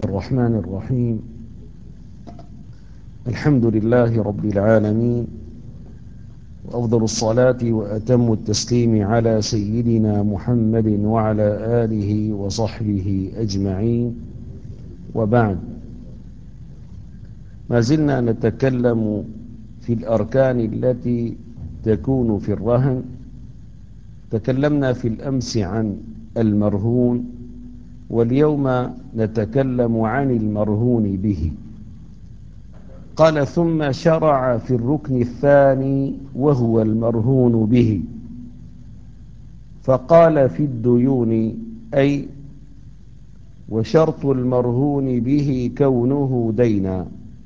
الرحمن الرحيم. الحمد لله رب العالمين، وأفضل الصلاة وأتم التسليم على سيدنا محمد وعلى آله وصحبه أجمعين، وبعد. ما زلنا نتكلم في الأركان التي تكون في الرهن. تكلمنا في الأمس عن المرهون، واليوم نتكلم عن المرهون به. قال: ثم شرع في الركن الثاني وهو المرهون به، فقال: في الديون، أي وشرط المرهون به كونه دينا،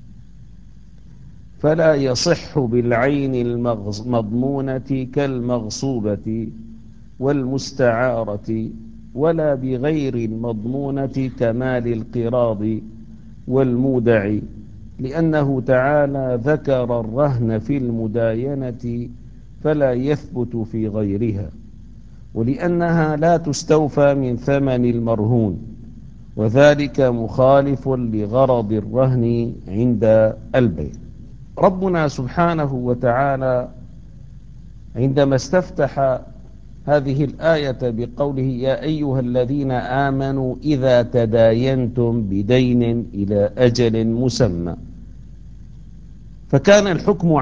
فلا يصح بالعين المضمونة كالمغصوبة والمستعارة، ولا بغير المضمونة كمال القراض والمودع، لأنه تعالى ذكر الرهن في المداينة فلا يثبت في غيرها، ولأنها لا تستوفى من ثمن المرهون، وذلك مخالف لغرض الرهن عند البيع. ربنا سبحانه وتعالى عندما استفتح هذه الآية بقوله: يا أيها الذين آمنوا إذا تداينتم بدين إلى أجل مسمى، فكان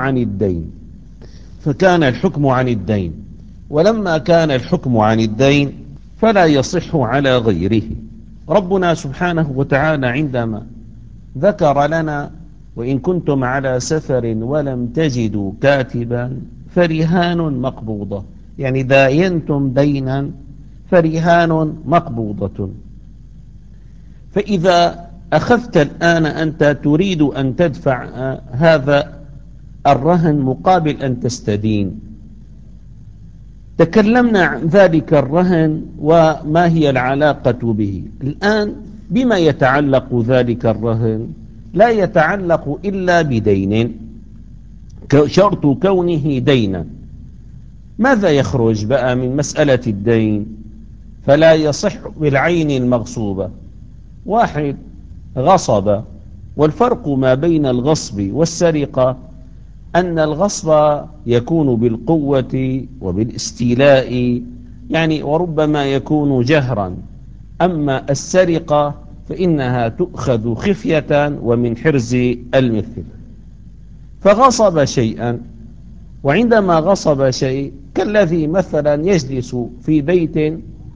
الحكم عن الدين، ولما كان الحكم عن الدين فلا يصح على غيره. ربنا سبحانه وتعالى عندما ذكر لنا: وإن كنتم على سفر ولم تجدوا كاتبا فرهان مقبوضة، يعني داينتم دينا فرهان مقبوضة. فإذا أخذت الآن أنت تريد أن تدفع هذا الرهن مقابل أن تستدين، تكلمنا عن ذلك الرهن وما هي العلاقة به. الآن بما يتعلق ذلك الرهن؟ لا يتعلق إلا بدين، شرط كونه دينا. ماذا يخرج بقى من مسألة الدين؟ فلا يصح بالعين المغصوبة. واحد غصب، والفرق ما بين الغصب والسرقة أن الغصب يكون بالقوة وبالاستيلاء، يعني وربما يكون جهرا، أما السرقة فإنها تؤخذ خفية ومن حرز المثل. فغصب شيئا، وعندما غصب شيء كالذي مثلا يجلس في بيت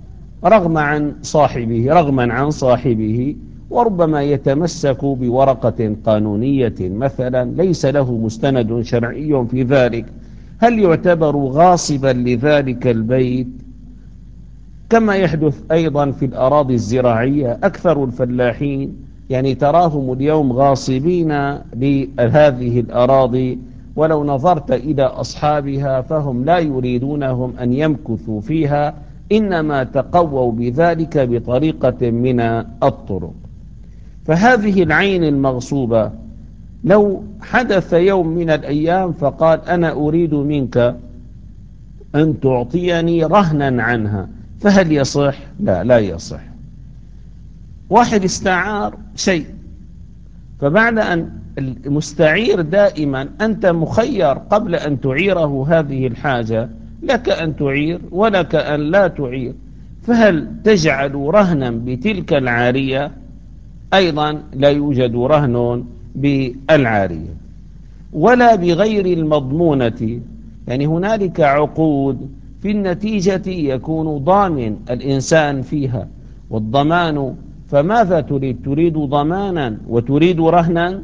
رغما عن صاحبه، وربما يتمسك بورقة قانونية مثلا ليس له مستند شرعي في ذلك، هل يعتبر غاصبا لذلك البيت؟ كما يحدث أيضا في الأراضي الزراعية، أكثر الفلاحين يعني تراهم اليوم غاصبين لهذه الأراضي، ولو نظرت إلى أصحابها فهم لا يريدونهم أن يمكثوا فيها، إنما تقووا بذلك بطريقة من الطرق. فهذه العين المغصوبة لو حدث يوم من الأيام فقال: أنا أريد منك أن تعطيني رهنا عنها، فهل يصح؟ لا يصح. واحد استعار شيء، فبعد أن المستعير دائما أنت مخير قبل أن تعيره هذه الحاجة، لك أن تعير ولك أن لا تعير، فهل تجعل رهنا بتلك العارية؟ أيضا لا يوجد رهن بالعارية ولا بغير المضمونة، يعني هنالك عقود في النتيجة يكون ضامن الإنسان فيها، والضمان فماذا تريد ضمانا وتريد رهنا؟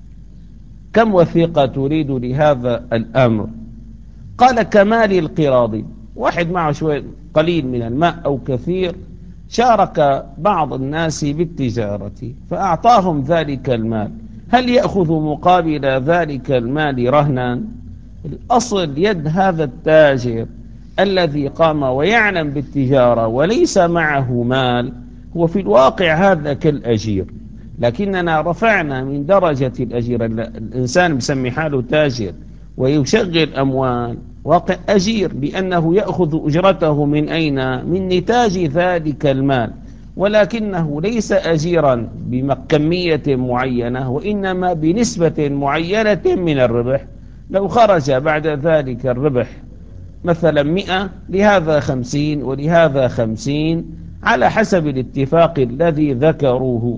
كم وثيقة تريد لهذا الأمر؟ قال: كمال القراض، واحد معه شوية قليل من الماء أو كثير، شارك بعض الناس بالتجارة فأعطاهم ذلك المال، هل يأخذ مقابل ذلك المال رهنا؟ الأصل يد هذا التاجر الذي قام ويعلم بالتجارة وليس معه مال، هو في الواقع هذا كالأجير، لكننا رفعنا من درجة الأجير. الإنسان بسمي حاله تاجر ويشغل أموال، واقع أجير، لأنه يأخذ أجرته من أين؟ من نتاج ذلك المال، ولكنه ليس أجيرا بكمية معينة، وإنما بنسبة معينة من الربح. لو خرج بعد ذلك الربح مثلا 100، لهذا 50 ولهذا 50 على حسب الاتفاق الذي ذكروه.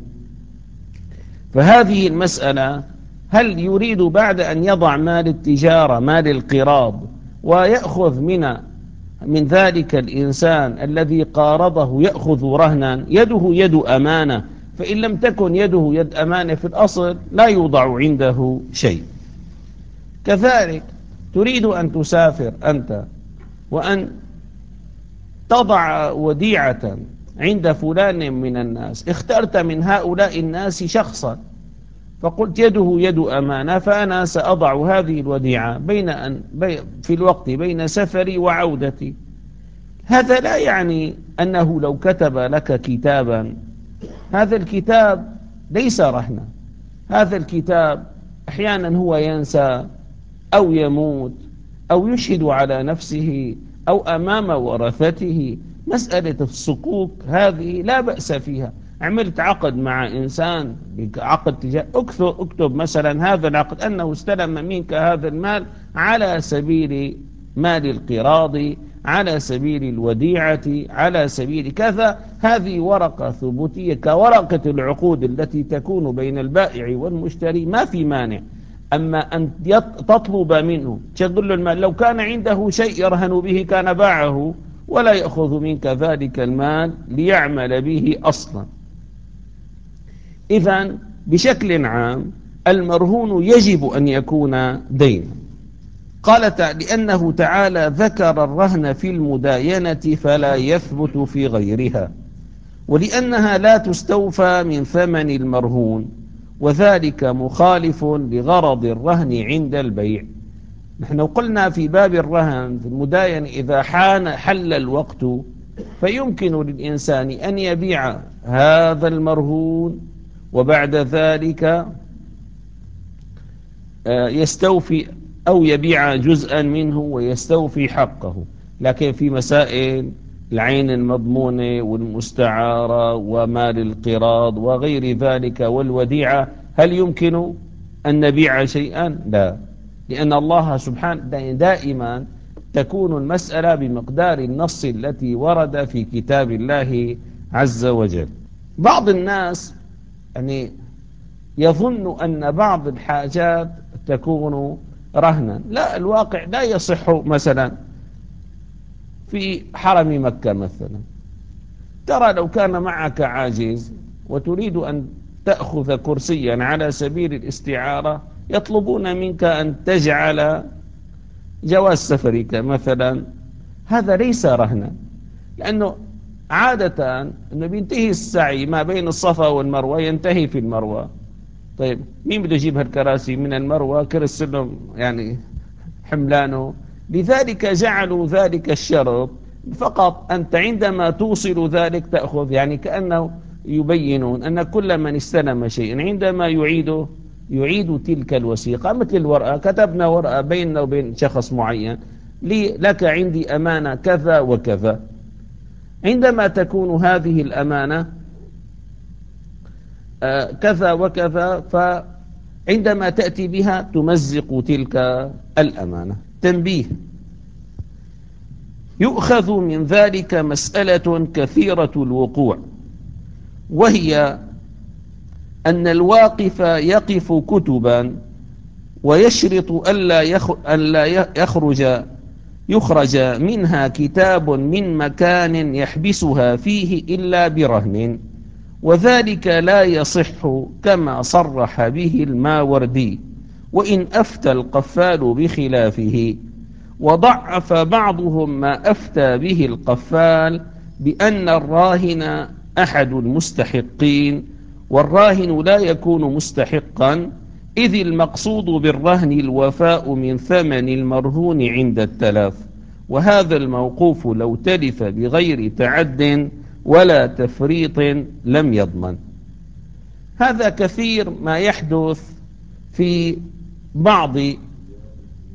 فهذه المسألة، هل يريد بعد أن يضع مال التجارة مال القراض ويأخذ من ذلك الإنسان الذي قارضه يأخذ رهنا، يده يد أمانة، فإن لم تكن يده يد أمانة في الأصل لا يوضع عنده شيء. كذلك تريد أن تسافر أنت وأن تضع وديعة عند فلان من الناس، اخترت من هؤلاء الناس شخصا فقلت يده يد أمانة، فأنا سأضع هذه الوديعة في الوقت بين سفري وعودتي. هذا لا يعني أنه لو كتب لك كتابا، هذا الكتاب ليس رهنا، هذا الكتاب أحيانا هو ينسى أو يموت أو يشهد على نفسه أو أمام ورثته. مسألة الصكوك هذه لا بأس فيها. عملت عقد مع إنسان عقد تجاري، اكتب مثلا هذا العقد أنه استلم منك هذا المال على سبيل مال القراض، على سبيل الوديعة، على سبيل كذا. هذه ورقة ثبوتية كورقة العقود التي تكون بين البائع والمشتري، ما في مانع. أما أن تطلب منه تقول له المال، لو كان عنده شيء يرهن به كان باعه ولا يأخذ منك ذلك المال ليعمل به أصلا. إذن بشكل عام المرهون يجب أن يكون دينا. قال لأنه تعالى ذكر الرهن في المداينة فلا يثبت في غيرها، ولأنها لا تستوفى من ثمن المرهون، وذلك مخالف لغرض الرهن عند البيع. نحن قلنا في باب الرهن في المداينة إذا حل الوقت فيمكن للإنسان أن يبيع هذا المرهون وبعد ذلك يستوفي، أو يبيع جزءا منه ويستوفي حقه. لكن في مسائل العين المضمونة والمستعارة ومال القراض وغير ذلك والوديعة، هل يمكن أن نبيع شيئا؟ لا، لأن الله سبحانه دائما تكون المسألة بمقدار النص التي ورد في كتاب الله عز وجل. بعض الناس يعني يظن أن بعض الحاجات تكون رهنا. لا، الواقع لا يصح. مثلا في حرم مكة مثلا، ترى لو كان معك عاجز وتريد أن تأخذ كرسيا على سبيل الاستعارة، يطلبون منك أن تجعل جواز سفرك مثلا. هذا ليس رهنا، لأنه عادة أنه بينتهي السعي ما بين الصفا والمروة ينتهي في المروة. طيب مين بده يجيب هالكراسي من المروة كرس لهم يعني حملانه؟ لذلك جعلوا ذلك الشرط فقط. أنت عندما توصل ذلك تأخذ، يعني كأنه يبينون أن كل من استلم شيئا عندما يعيد تلك الوثيقة، مثل الورقة، كتبنا ورقة بيننا وبين شخص معين، لك عندي أمانة كذا وكذا. عندما تكون هذه الأمانة كذا وكذا، فعندما تأتي بها تمزق تلك الأمانة. تنبيه: يؤخذ من ذلك مسألة كثيرة الوقوع، وهي أن الواقف يقف كتبا ويشرط ألا يخرج منها كتاب من مكان يحبسها فيه إلا برهن، وذلك لا يصح كما صرح به الماوردي، وإن أفتى القفال بخلافه. وضعف بعضهم ما أفتى به القفال بأن الراهن أحد المستحقين، والراهن لا يكون مستحقا، إذ المقصود بالرهن الوفاء من ثمن المرهون عند التلف، وهذا الموقوف لو تلف بغير تعد ولا تفريط لم يضمن. هذا كثير ما يحدث في بعض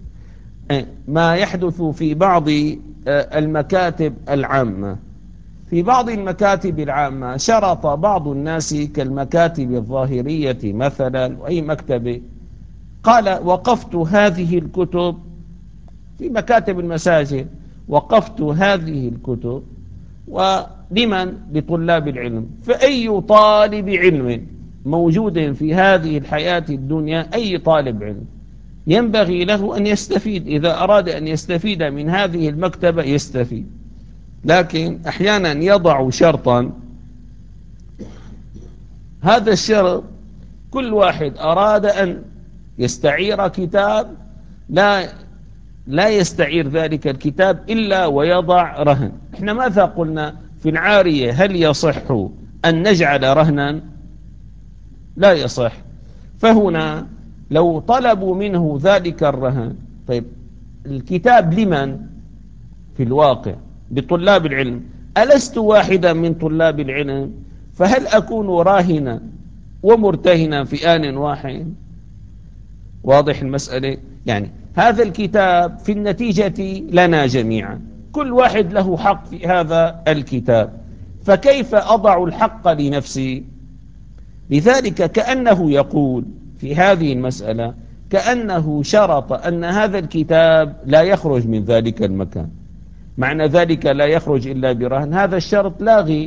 المكاتب العامة. في بعض المكاتب العامة شرط بعض الناس كالمكاتب الظاهرية مثلا وأي مكتبة، قال وقفت هذه الكتب في مكاتب المساجد، وقفت هذه الكتب ولمن؟ لطلاب العلم. فأي طالب علم موجود في هذه الحياة الدنيا، أي طالب علم ينبغي له أن يستفيد، إذا أراد أن يستفيد من هذه المكتبة يستفيد. لكن أحيانا يضع شرطا، هذا الشرط كل واحد أراد أن يستعير كتاب لا يستعير ذلك الكتاب إلا ويضع رهن. احنا ماذا قلنا في العارية؟ هل يصح أن نجعل رهنا؟ لا يصح. فهنا لو طلبوا منه ذلك الرهن، طيب الكتاب لمن في الواقع؟ بطلاب العلم. ألست واحدا من طلاب العلم؟ فهل أكون راهنا ومرتهنا في آن واحد؟ واضح المسألة؟ يعني هذا الكتاب في النتيجة لنا جميعا، كل واحد له حق في هذا الكتاب، فكيف أضع الحق لنفسي؟ لذلك كأنه يقول في هذه المسألة، كأنه شرط أن هذا الكتاب لا يخرج من ذلك المكان. معنى ذلك لا يخرج إلا برهن، هذا الشرط لاغي.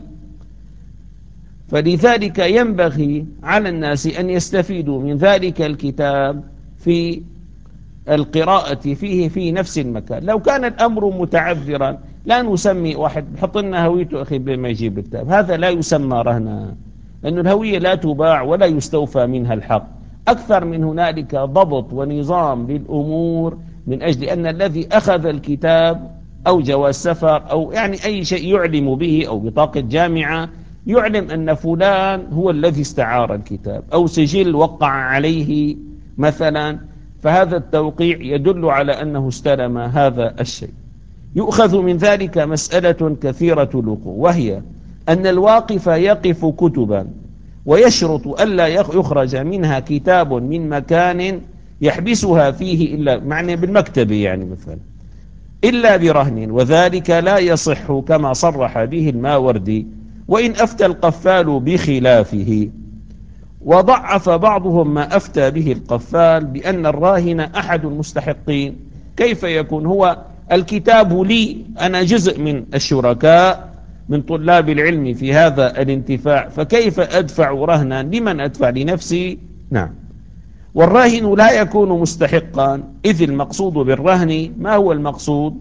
فلذلك ينبغي على الناس أن يستفيدوا من ذلك الكتاب في القراءة فيه في نفس المكان. لو كان الأمر متعذرا لا نسمي واحد بحط لنا هويته أخي بما يجيب الكتاب، هذا لا يسمى رهنا، لأن الهوية لا تباع ولا يستوفى منها الحق. أكثر من هنالك ضبط ونظام للأمور، من أجل أن الذي أخذ الكتاب أو جواز سفر أو يعني أي شيء يعلم به أو بطاقة جامعة يعلم أن فلان هو الذي استعار الكتاب، أو سجل وقع عليه مثلا، فهذا التوقيع يدل على أنه استلم هذا الشيء. يؤخذ من ذلك مسألة كثيرة الوقوع، وهي أن الواقف يقف كتبا ويشرط ألا يخرج منها كتاب من مكان يحبسها فيه إلا معنى بالمكتب يعني مثلا إلا برهن، وذلك لا يصح كما صرح به الماوردي، وإن أفتى القفال بخلافه. وضعف بعضهم ما أفتى به القفال بأن الراهن أحد المستحقين. كيف يكون؟ هو الكتاب لي، أنا جزء من الشركاء من طلاب العلم في هذا الانتفاع، فكيف أدفع رهنا؟ لمن أدفع؟ لنفسي؟ نعم. والراهن لا يكون مستحقا، إذ المقصود بالرهن ما هو المقصود؟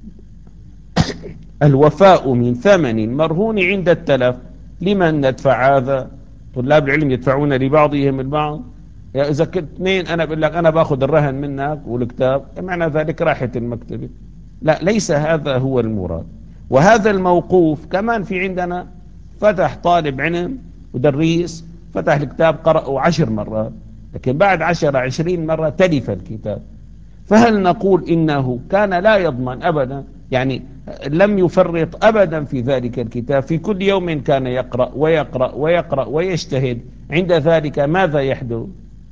الوفاء من ثمن مرهون عند التلف. لمن ندفع هذا؟ طلاب العلم يدفعون لبعضهم البعض. إذا كنت اثنين أنا بقول لك أنا باخذ الرهن منك والكتاب، معنى ذلك راحت المكتبة. لا، ليس هذا هو المراد. وهذا الموقوف كمان في عندنا فتح طالب علم ودريس فتح الكتاب قرأه 10 مرات، لكن بعد 10 20 مرة تلف الكتاب. فهل نقول إنه كان لا يضمن أبدا، يعني لم يفرط أبدا في ذلك الكتاب، في كل يوم كان يقرأ ويقرأ ويقرأ ويجتهد، عند ذلك ماذا يحدث؟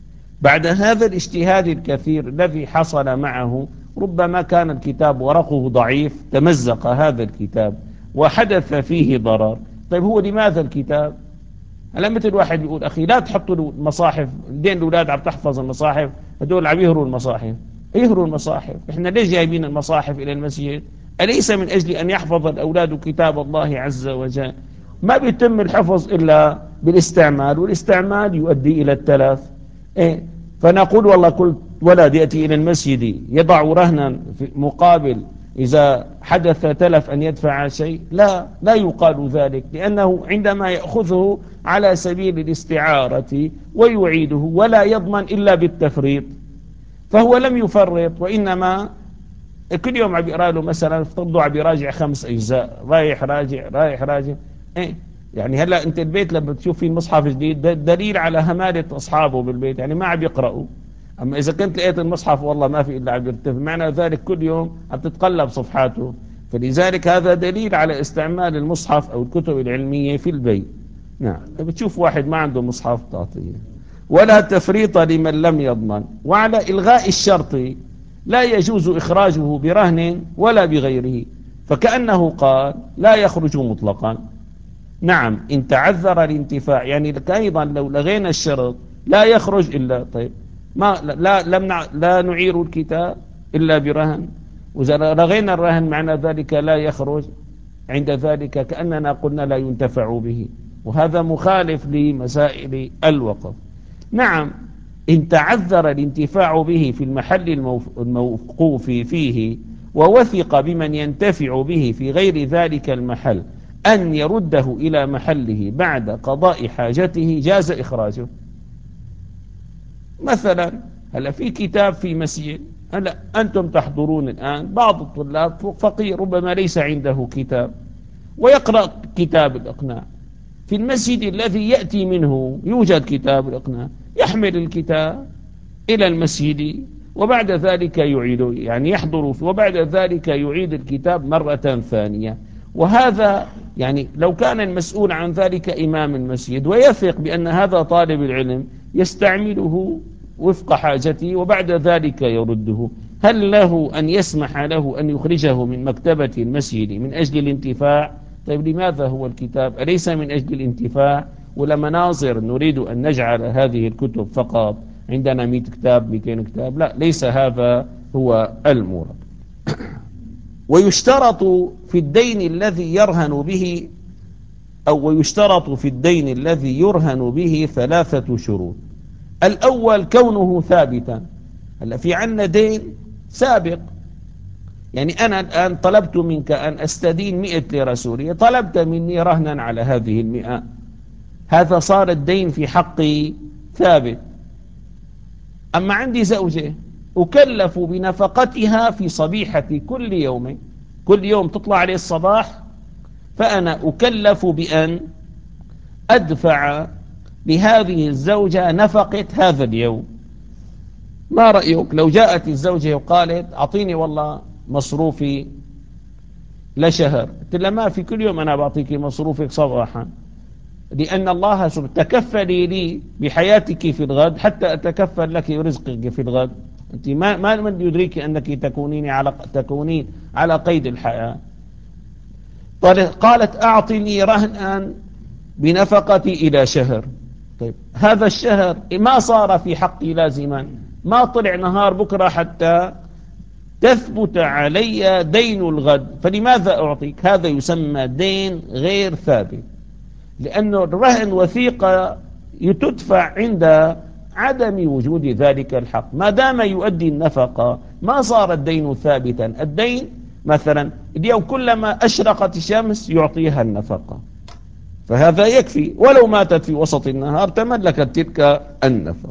بعد هذا الاجتهاد الكثير الذي حصل معه ربما كان الكتاب ورقه ضعيف، تمزق هذا الكتاب وحدث فيه ضرر. طيب هو لماذا الكتاب؟ هلا مثل واحد يقول أخي لا تحطوا المصاحف دين الأولاد عم تحفظ المصاحف، هدول عم يهروا المصاحف. يهروا المصاحف، احنا ليش جايبين المصاحف إلى المسجد؟ أليس من أجل أن يحفظ الأولاد كتاب الله عز وجل؟ ما بيتم الحفظ إلا بالاستعمال، والاستعمال يؤدي إلى التلف. إيه؟ فنقول والله كل ولد يأتي إلى المسجد يضع رهنا في مقابل إذا حدث تلف أن يدفع شيء؟ لا، لا يقال ذلك، لأنه عندما يأخذه على سبيل الاستعارة ويعيده ولا يضمن إلا بالتفريط، فهو لم يفرط، وإنما كل يوم عم بيقرأ له مثلا افترضوا عم بيراجع 5 أجزاء، رايح راجع رايح راجع. إيه؟ يعني هلا أنت البيت لما تشوف فيه مصحف جديد دليل على همالة أصحابه بالبيت، يعني ما عم يقرأوا. أما إذا كنت لقيت المصحف والله ما في إلا عم يرتفع، معنى ذلك كل يوم عم تتقلب صفحاته، فلذلك هذا دليل على استعمال المصحف أو الكتب العلمية في البيت. نعم، بتشوف واحد ما عنده مصحف تعطيه. ولا تفريط لمن لم يضمن. وعلى إلغاء الشرط لا يجوز إخراجه برهن ولا بغيره. فكأنه قال لا يخرج مطلقا. نعم إن تعذر الانتفاع، يعني أيضا لو لغينا الشرط لا يخرج إلا، طيب ما لا نعير الكتاب إلا برهن، وإذا لغينا الرهن معنى ذلك لا يخرج، عند ذلك كأننا قلنا لا ينتفع به، وهذا مخالف لمسائل الوقف. نعم إن تعذر الانتفاع به في المحل الموقوف فيه ووثق بمن ينتفع به في غير ذلك المحل أن يرده إلى محله بعد قضاء حاجته جاز إخراجه. مثلا هلا في كتاب في مسجد، هلا أنتم تحضرون الآن، بعض الطلاب فقير ربما ليس عنده كتاب ويقرأ كتاب الإقناع، في المسجد الذي يأتي منه يوجد كتاب الإقناع، يحمل الكتاب إلى المسجد وبعد ذلك يعيد، يعني يحضر وبعد ذلك يعيد الكتاب مرة ثانية. وهذا يعني لو كان المسؤول عن ذلك إمام المسجد ويثق بأن هذا طالب العلم يستعمله وفق حاجته وبعد ذلك يرده، هل له أن يسمح له أن يخرجه من مكتبة المسجد من أجل الانتفاع؟ طيب لماذا هو الكتاب أليس من أجل الانتفاع؟ ولا مناظر نريد أن نجعل هذه الكتب فقط عندنا 100 كتاب 200 كتاب؟ لا، ليس هذا هو المراد. ويشترط في الدين الذي يرهن به، أو ويشترط في الدين الذي يرهن به 3 شروط. الأول كونه ثابتا. هلا في عنا دين سابق، يعني أنا الآن طلبت منك أن أستدين 100 ليرة سورية، طلبت مني رهنا على هذه 100، هذا صار الدين في حقي ثابت. أما عندي زوجة أكلف بنفقتها في صبيحة كل يوم، كل يوم تطلع عليه الصباح، فأنا أكلف بأن أدفع لهذه الزوجة نفقة هذا اليوم. ما رأيك لو جاءت الزوجة وقالت أعطيني والله مصروفي لشهر؟ قلت لها ما في، كل يوم أنا بعطيك مصروفك صباحا، لأن الله تكفلي لي بحياتك في الغد حتى أتكفل لك رزقك في الغد. أنت ما من يدريك أنك تكونين على قيد الحياة. قالت أعطني رهنا بنفقتي إلى شهر. طيب هذا الشهر ما صار في حقي لازما، ما طلع نهار بكرة حتى تثبت علي دين الغد، فلماذا أعطيك؟ هذا يسمى دين غير ثابت، لأنه الرهن وثيقة تدفع عند عدم وجود ذلك الحق، ما دام يؤدي النفقة ما صار الدين ثابتا. الدين مثلا اليوم كلما أشرقت الشمس يعطيها النفقة، فهذا يكفي، ولو ماتت في وسط النهار تملكت تلك النفقة.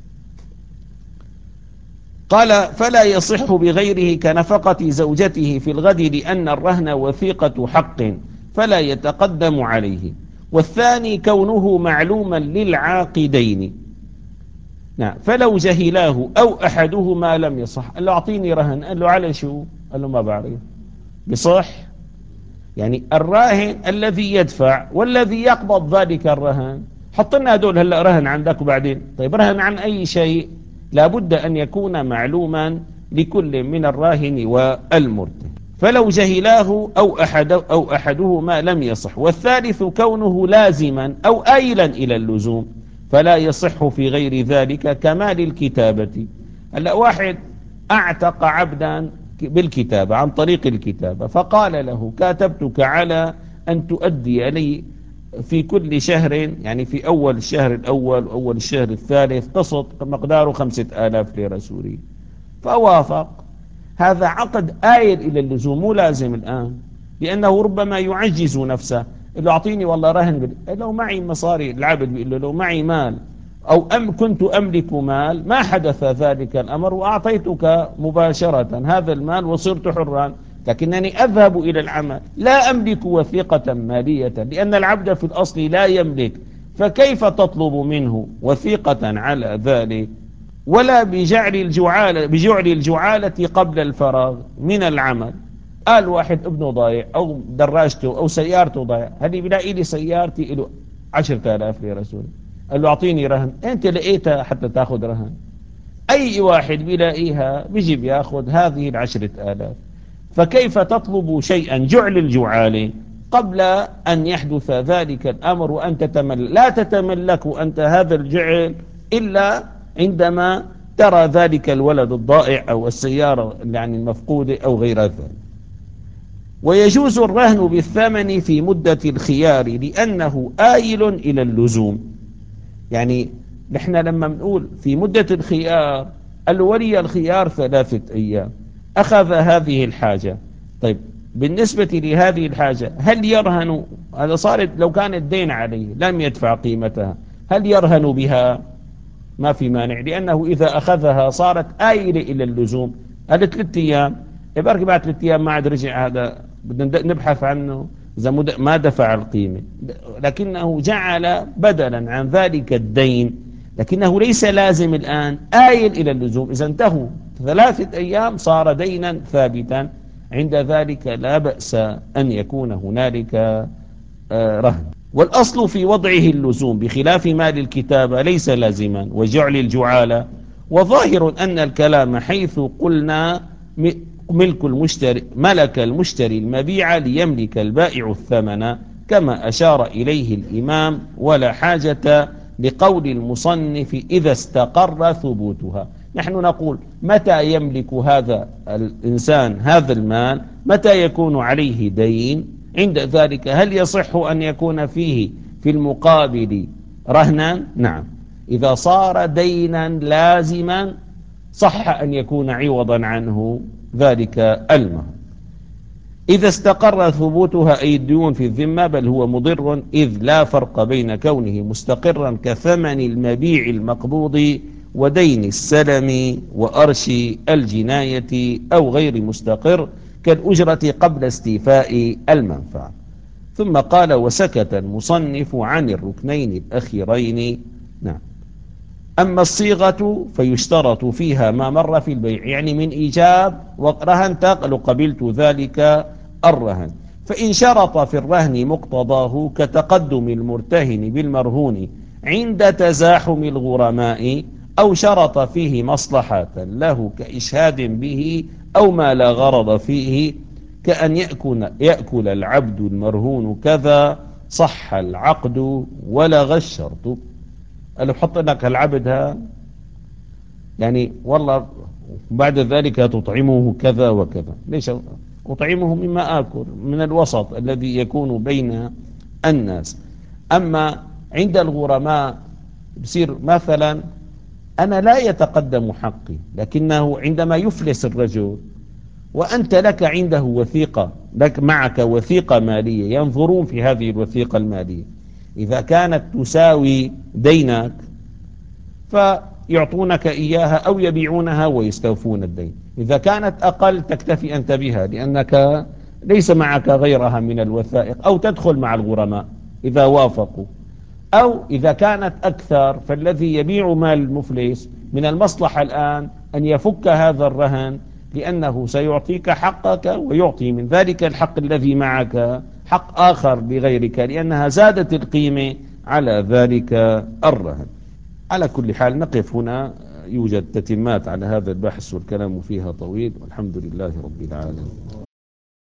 قال فلا يصح بغيره كنفقة زوجته في الغد لأن الرهن وثيقة حق فلا يتقدم عليه. والثاني كونه معلوما للعاقدين. نعم فلو جهلاه أو أحدهما لم يصح. قال له أعطيني رهن، قال له على شو؟ قال له ما بعرف. بصح؟ يعني الراهن الذي يدفع والذي يقبض ذلك الرهن، حط لنا هدول هلا رهن عندك وبعدين، طيب رهن عن أي شيء؟ لابد أن يكون معلوما لكل من الراهن والمرتهن. فلو جهلاه أو أحدهما لم يصح. والثالث كونه لازما أو آيلا إلى اللزوم، فلا يصح في غير ذلك كمال الكتابة. هلا واحد أعتق عبدا بالكتابة عن طريق الكتابة، فقال له كاتبتك على أن تؤدي لي في كل شهر، يعني في أول الشهر الأول وأول الشهر الثالث قسط مقداره 5000 ليرة سورية، فوافق. هذا عقد آيل إلى اللزوم مو لازم الآن، لأنه ربما يعجز نفسه. قال له أعطيني والله رهن، لو معي مصاري، العبد بيقول له لو معي مال أو كنت أملك مال ما حدث ذلك الأمر وأعطيتك مباشرة هذا المال وصرت حرا، لكنني أذهب إلى العمل لا أملك وثيقة مالية، لأن العبد في الأصل لا يملك، فكيف تطلب منه وثيقة على ذلك؟ ولا بجعل الجعالة قبل الفراغ من العمل. قال واحد ابنه ضايع أو دراجته أو سيارته ضايع، هذه بلاقي لي سيارتي له 10,000 ليرة سوري، قال له أعطيني رهن. أنت لقيتها حتى تأخذ رهن؟ أي واحد بيلاقيها بيجي بياخذ هذه 10,000. فكيف تطلب شيئا جعل الجعالة قبل أن يحدث ذلك الأمر وأن لا تتملك أنت هذا الجعل إلا عندما ترى ذلك الولد الضائع أو السيارة يعني المفقودة أو غير ذلك. ويجوز الرهن بالثمن في مدة الخيار لأنه آيل إلى اللزوم. يعني نحن لما نقول في مدة الخيار، الولي الخيار 3 أيام، أخذ هذه الحاجة. طيب بالنسبة لهذه الحاجة هل يرهن؟ هذا صارت لو كان الدين عليه لم يدفع قيمتها، هل يرهن بها؟ ما في مانع، لأنه إذا أخذها صارت آيلة إلى اللزوم. هذا 3 أيام، يبقى بعد 3 أيام ما عاد رجع، هذا بدنا نبحث عنه إذا ما دفع القيمة، لكنه جعل بدلا عن ذلك الدين، لكنه ليس لازم الآن آيل إلى اللزوم. إذا انتهوا 3 أيام صار دينا ثابتا، عند ذلك لا بأس أن يكون هنالك رهن. والأصل في وضعه اللزوم بخلاف مال الكتابة ليس لازما وجعل الجعالة. وظاهر أن الكلام حيث قلنا ملك المشتري المبيع ليملك البائع الثمن، كما أشار إليه الإمام، ولا حاجة لقول المصنف إذا استقر ثبوتها. نحن نقول متى يملك هذا الإنسان هذا المال؟ متى يكون عليه دين؟ عند ذلك هل يصح أن يكون فيه في المقابل رهنا؟ نعم، إذا صار دينا لازما صح أن يكون عوضا عنه ذلك المهر. إذا استقر ثبوتها أي الديون في الذمة، بل هو مضر، إذ لا فرق بين كونه مستقرا كثمن المبيع المقبوض ودين السلم وأرش الجناية، أو غير مستقر كالأجرة قبل استيفاء المنفعة. ثم قال: وسكت المصنف عن الركنين الأخيرين. نعم. أما الصيغة فيشترط فيها ما مر في البيع، يعني من إيجاب ورهن قالوا قبلت ذلك الرهن. فإن شرط في الرهن مقتضاه كتقدم المرتهن بالمرهون عند تزاحم الغرماء، أو شرط فيه مصلحة له كإشهاد به أو ما لا غرض فيه، كأن يأكل العبد المرهون كذا، صح العقد ولغى الشرط. قال له حط لك العبد يعني والله بعد ذلك تطعمه كذا وكذا. ليش أطعمه؟ مما آكل من الوسط الذي يكون بين الناس. أما عند الغرماء بصير مثلا أنا لا يتقدم حقي، لكنه عندما يفلس الرجل وأنت لك عنده وثيقة، لك معك وثيقة مالية، ينظرون في هذه الوثيقة المالية، إذا كانت تساوي دينك فيعطونك إياها أو يبيعونها ويستوفون الدين. إذا كانت أقل تكتفي أنت بها لأنك ليس معك غيرها من الوثائق، أو تدخل مع الغرماء إذا وافقوا. أو إذا كانت أكثر فالذي يبيع مال المفلس من المصلحة الآن أن يفك هذا الرهن، لأنه سيعطيك حقك ويعطي من ذلك الحق الذي معك حق آخر لغيرك، لأنها زادت القيمة على ذلك الرهن. على كل حال نقف هنا، يوجد تتمات على هذا البحث والكلام فيها طويل، والحمد لله رب العالمين.